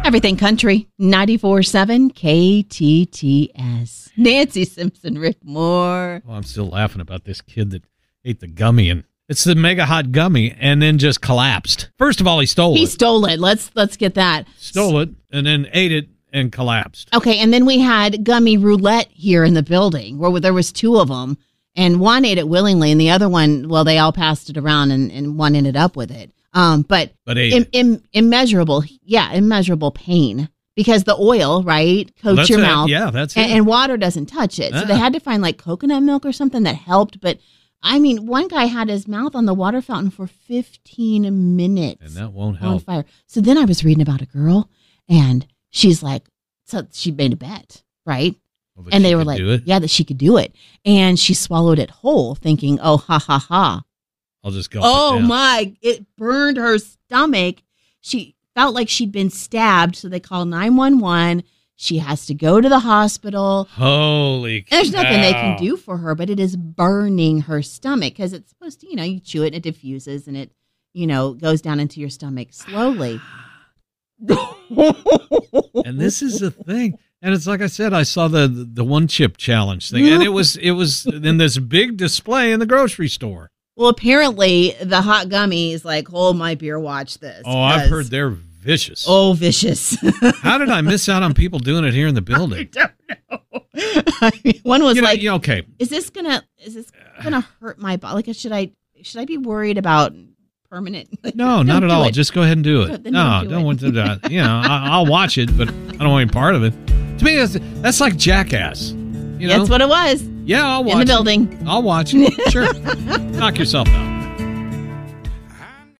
Everything Country, 94.7 KTTS. Nancy Simpson, Rick Moore. Well, I'm still laughing about this kid that ate the gummy, and it's the Mega Hot Gummy, and then just collapsed. First of all, he stole it. He stole it. Let's get that. Stole it, and then ate it and collapsed. Okay, and then we had Gummy Roulette here in the building, where there was two of them, and one ate it willingly, and the other one, well, they all passed it around, and one ended up with it. But immeasurable pain, because the oil, right, coats your mouth. Yeah, that's it. And water doesn't touch it. So they had to find like coconut milk or something that helped. But I mean, one guy had his mouth on the water fountain for 15 minutes. And that won't help. On fire. So then I was reading about a girl, and she's like, so she made a bet, right? Well, and they were like, yeah, that she could do it. And she swallowed it whole, thinking, oh, ha, ha, ha. I'll just go. Oh my, it burned her stomach. She felt like she'd been stabbed. So they called 911. She has to go to the hospital. Holy cow. There's nothing they can do for her, but it is burning her stomach because it's supposed to, you chew it and it diffuses and it, goes down into your stomach slowly. And this is the thing. And it's like I said, I saw the one chip challenge thing, and it was in this big display in the grocery store. Well, apparently the hot gummy is like, hold my beer, watch this. Oh, I've heard they're vicious. Oh, vicious. How did I miss out on people doing it here in the building? I don't know. One was okay. Is this gonna hurt my body? Like, should I be worried about permanent? No, not at all. Just go ahead and do it. Don't want to do that. I'll watch it, but I don't want any part of it. To me, that's like Jackass. That's what it was. Yeah, I'll watch in the building. I'll watch it. Sure. Knock yourself out.